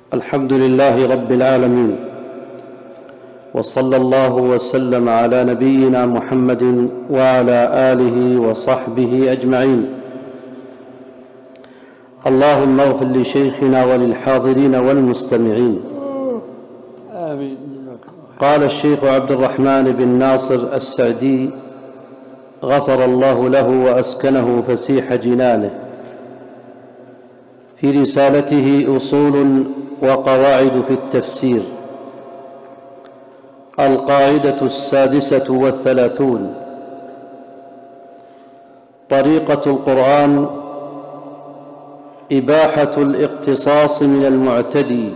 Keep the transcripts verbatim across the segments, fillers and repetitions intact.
الحمد لله رب العالمين، وصلى الله وسلم على نبينا محمد وعلى آله وصحبه أجمعين. اللهم اغفر لشيخنا وللحاضرين والمستمعين. آمين. قال الشيخ عبد الرحمن بن ناصر السعدي غفر الله له وأسكنه فسيح جنانه في رسالته أصول وقواعد في التفسير، القاعدة السادسة والثلاثون: طريقة القرآن إباحة الاقتصاص من المعتدي.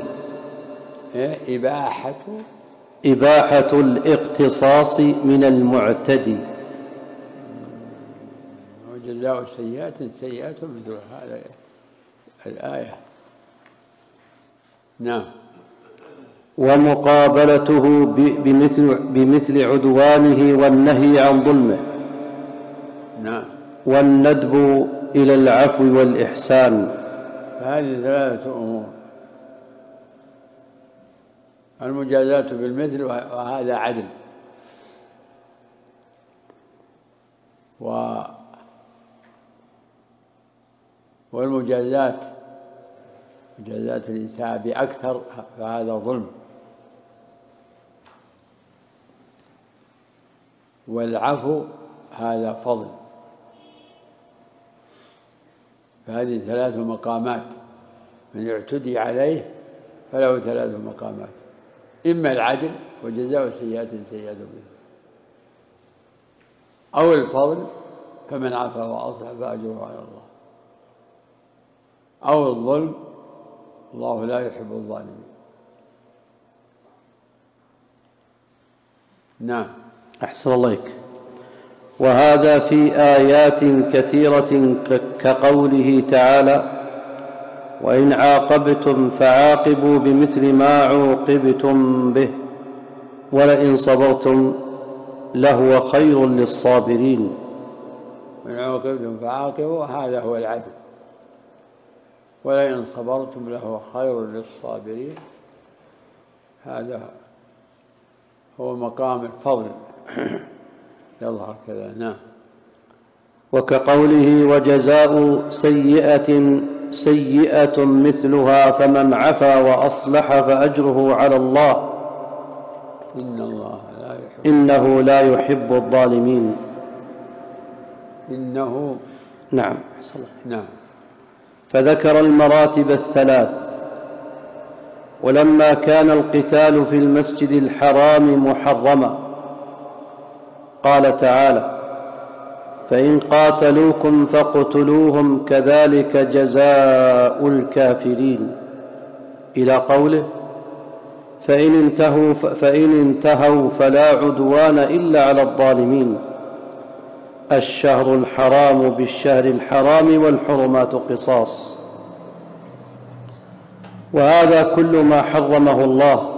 إباحة إباحة الاقتصاص من المعتدي. وجزاء سيئات سيئات مثل هذا الآية. نعم. ومقابلته بمثل, بمثل عدوانه والنهي عن ظلمه. نعم. والندب إلى العفو والإحسان. هذه ثلاثة أمور: المجازات بالمثل، وهذا عدل، و والمجازات مجازات الإنسان بأكثر فهذا ظلم، والعفو هذا فضل. فهذه ثلاث مقامات، من يعتدي عليه فله ثلاث مقامات: إما العدل وجزاء سيئات سيئات به، أو الفضل فمن عفا وأصلح فأجره على الله، أو الظلم الله لا يحب الظالمين. نعم. أحسن الله إليك. وهذا في آيات كثيرة كقوله تعالى: وإن عاقبتم فعاقبوا بمثل ما عوقبتم به ولئن صبرتم لهو خير للصابرين. وإن عاقبتم فعاقبوا، هذا هو العدل. ولئن صبرتم لهو خير للصابرين، هذا هو مقام الفضل يظهر كذا. نعم. وكقوله: وجزاء سيئة سيئة مثلها فمن عفا وأصلح فأجره على الله إن الله لا يحب إنه لا يحب الظالمين. إنه نعم. نعم. فذكر المراتب الثلاث. ولما كان القتال في المسجد الحرام محرما قال تعالى: فإن قاتلوكم فاقتلوهم كذلك جزاء الكافرين، إلى قوله: فإن انتهوا, فإن انتهوا فلا عدوان إلا على الظالمين. الشهر الحرام بالشهر الحرام والحرمات قصاص. وهذا كل ما حرمه الله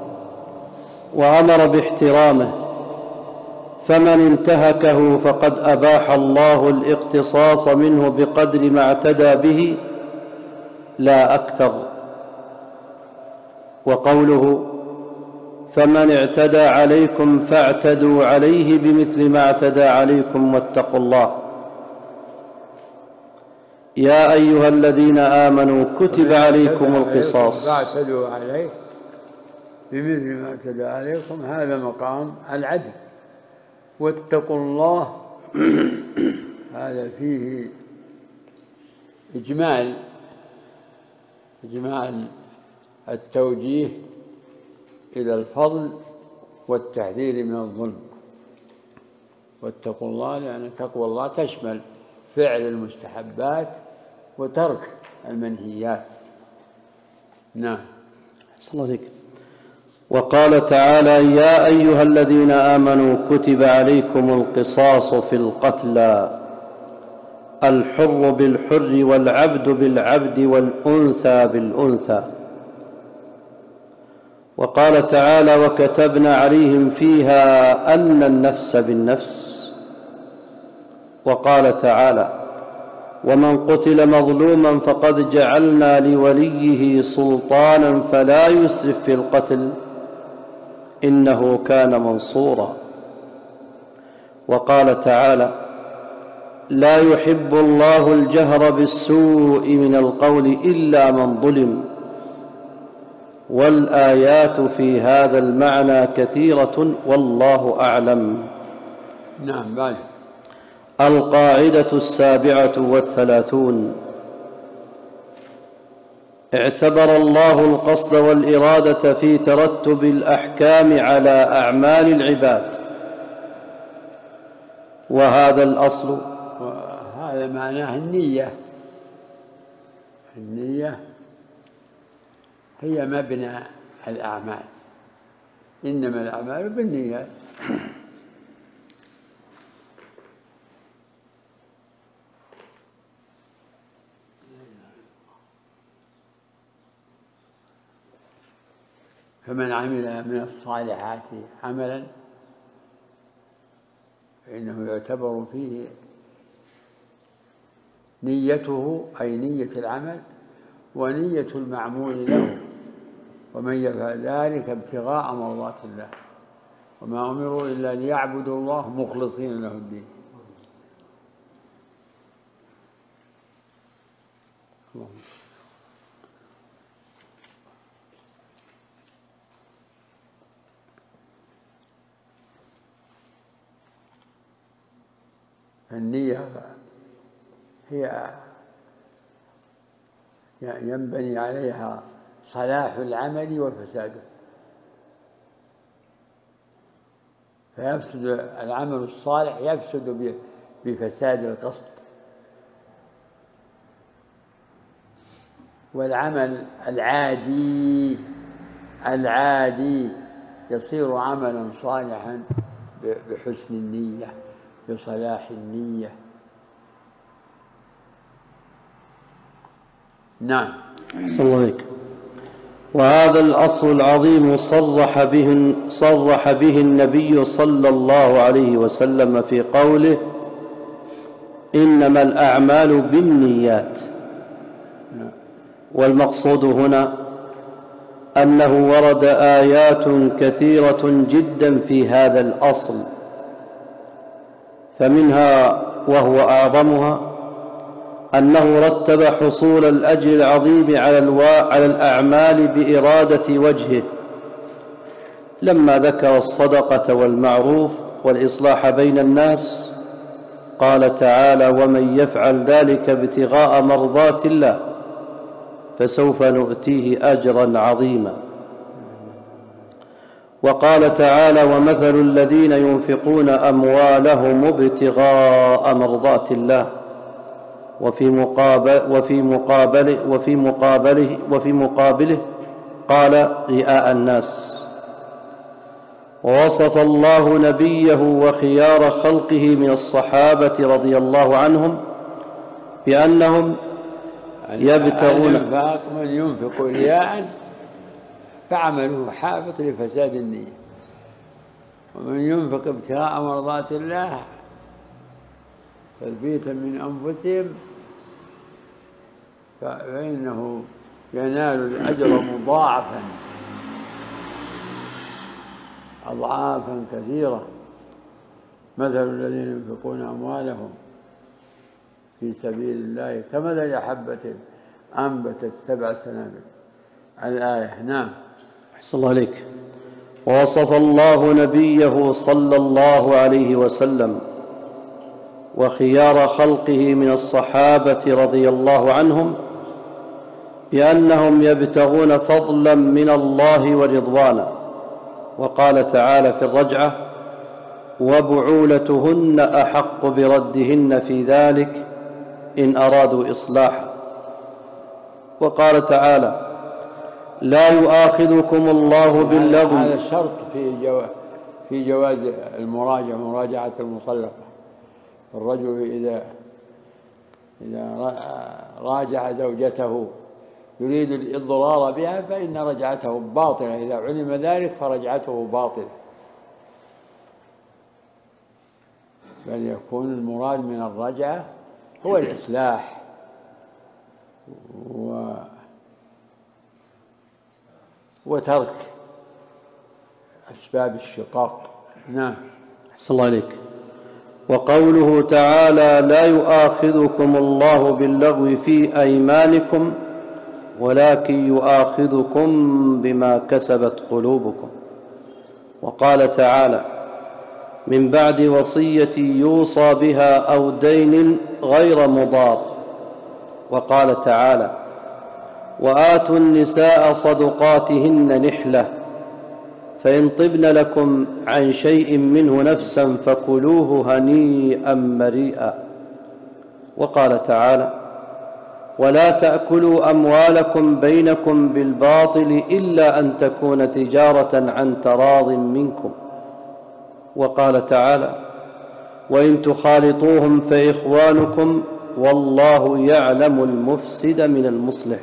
وأمر باحترامه، فمن انتهكه فقد أباح الله الاقتصاص منه بقدر ما اعتدى به لا أكثر. وقوله: فمن اعتدى عليكم فاعتدوا عليه بمثل ما اعتدى عليكم واتقوا الله. يا أيها الذين آمنوا كتب عليكم القصاص. فاعتدوا عليه بمثل ما اعتدى عليكم، هذا مقام العدل. واتقوا الله هذا فيه إجمال إجمال التوجيه إلى الفضل والتحذير من الظلم. واتقوا الله لأن تقوى الله تشمل فعل المستحبات وترك المنهيات. نعم. صلى الله عليه. وقال تعالى: يا أيها الذين آمنوا كتب عليكم القصاص في القتلى، الحر بالحر والعبد بالعبد والأنثى بالأنثى. وقال تعالى: وكتبنا عليهم فيها أن النفس بالنفس. وقال تعالى: ومن قتل مظلوما فقد جعلنا لوليه سلطانا فلا يسرف في القتل إنه كان منصورا. وقال تعالى: لا يحب الله الجهر بالسوء من القول إلا من ظلم. والآيات في هذا المعنى كثيرة والله أعلم. نعم. بعد. القاعدة السابعة والثلاثون: اعتبر الله القصد والإرادة في ترتب الأحكام على أعمال العباد، وهذا الأصل. وهذا معناه النية. النية هي مبنى الأعمال، إنما الأعمال بالنيات. فمن عمل من الصالحات عملا فإنه يعتبر فيه نيته، أي نية العمل ونية المعمول له، ومن يفعل ذلك ابتغاء مرضات الله وما أمروا إلا ليعبدوا الله مخلصين له الدين. النية هي ينبني عليها صلاح العمل وفساده، فيفسد العمل الصالح يفسد بفساد القصد، والعمل العادي العادي يصير عملا صالحا بحسن النية، بصلاح النية. نعم. صلى الله عليك. وهذا الأصل العظيم صرح به, صرح به النبي صلى الله عليه وسلم في قوله: إنما الأعمال بالنيات. والمقصود هنا أنه ورد آيات كثيرة جدا في هذا الأصل، فمنها وهو أعظمها أنه رتب حصول الأجر العظيم على الأعمال بإرادة وجهه، لما ذكر الصدقة والمعروف والإصلاح بين الناس قال تعالى: ومن يفعل ذلك ابتغاء مرضات الله فسوف نؤتيه أجرا عظيما. وقال تعالى: ومثل الذين ينفقون أموالهم ابتغاء مرضات الله وفي مقابل وفي مقابله وفي مقابله وفي مقابله قال: رئاء الناس. ووصف الله نبيه وخيار خلقه من الصحابة رضي الله عنهم بأنهم يبتغون. من ينفق رياء فعمله حافظ لفساد النية، ومن ينفق ابتغاء مرضات الله تثبيتا من أنفسهم فإنه ينال الأجر مضاعفا أضعافا كثيرة. مثل الذين ينفقون أموالهم في سبيل الله كمثل حبة أنبتت سبع سنابل. الآية. نعم. أحسن الله عليك. ووصف الله نبيه صلى الله عليه وسلم وخيار خلقه من الصحابة رضي الله عنهم بأنهم يبتغون فضلا من الله ورضوانا، وقال تعالى في الرجعة: وبعولتهن أحق بردهن في ذلك إن أرادوا إصلاحا. وقال تعالى: لا يؤاخذكم الله باللغو. هذا شرط في جواز في جواز المراجعة، مراجعة المطلقة. الرجل إذا إذا راجع زوجته يريد الإضرار بها فإن رجعته باطلة، إذا علم ذلك فرجعته باطلة، بل يكون المراد من الرجعة هو الإصلاح و... وترك أسباب الشقاق. نعم. أحسن الله عليك. وقوله تعالى: لا يؤاخذكم الله باللغو في أيمانكم ولكن يؤاخذكم بما كسبت قلوبكم. وقال تعالى: من بعد وصية يوصى بها أو دين غير مضار. وقال تعالى: وآتوا النساء صدقاتهن نحلة فإن طبن لكم عن شيء منه نفسا فكلوه هنيئا مريئا. وقال تعالى: ولا تأكلوا أموالكم بينكم بالباطل إلا أن تكون تجارة عن تراض منكم. وقال تعالى: وإن تخالطوهم فإخوانكم والله يعلم المفسد من المصلح.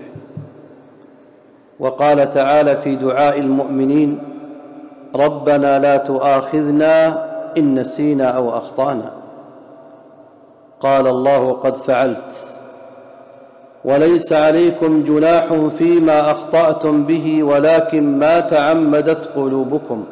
وقال تعالى في دعاء المؤمنين: ربنا لا تؤاخذنا إن نسينا أو أخطأنا. قال الله: قد فعلت وليس عليكم جناح فيما أخطأتم به ولكن ما تعمدت قلوبكم.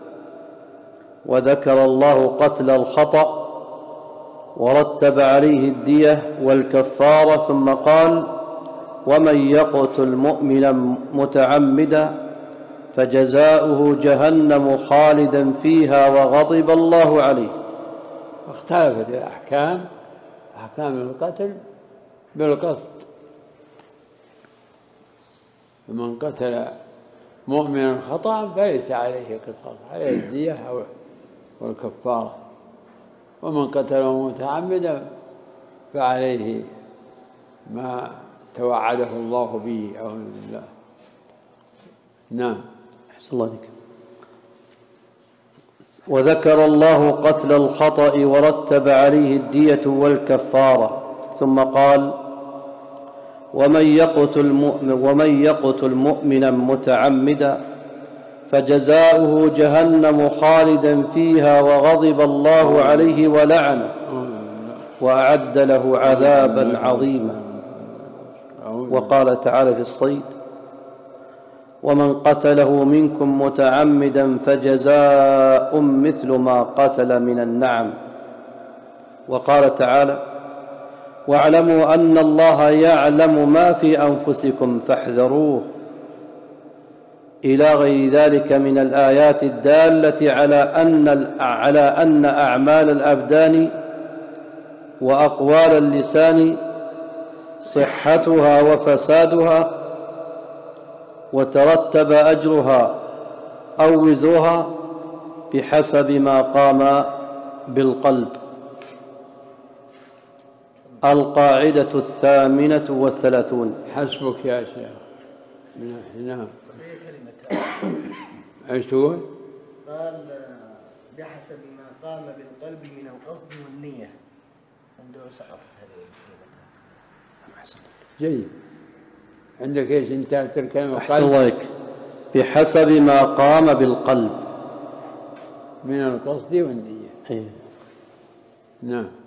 وذكر الله قتل الخطأ ورتب عليه الدية والكفارة، ثم قال: ومن يقتل مؤمنا متعمدا فجزاؤه جهنم خالدا فيها وغضب الله عليه. واختلفت الأحكام، أحكام القتل بالقصد، من قتل مؤمنا خطأ فليس عليه قصاص، عليه الدية والكفارة، ومن قتله متعمدا فعليه ما توعده الله به أعوذ بالله. نعم. أحسن الله عليك. وذكر الله قتل الخطأ ورتب عليه الدية والكفارة، ثم قال: ومن يقتل مؤمن ومن يقتل مؤمنا متعمدا فجزاؤه جهنم خالدا فيها وغضب الله عليه ولعنه وأعد له عذابا عظيما. وقال تعالى في الصيد: ومن قتله منكم متعمدا فجزاء مثل ما قتل من النعم. وقال تعالى: واعلموا أن الله يعلم ما في أنفسكم فاحذروه، إلى غير ذلك من الآيات الدالة على أن على أن أعمال الأبدان وأقوال اللسان صحتها وفسادها وترتب أجرها أو وزرها بحسب ما قام بالقلب. القاعدة الثامنة والثلاثون. حسبك يا شيخ. نعم. ايش تقول؟ قال: بحسب ما قام بالقلب من القصد والنية. عنده سقط هذه جيد. عندك ايش انت الكلمة؟ أحسن الله لك. بحسب ما قام بالقلب من القصد والنية. أيه. نعم.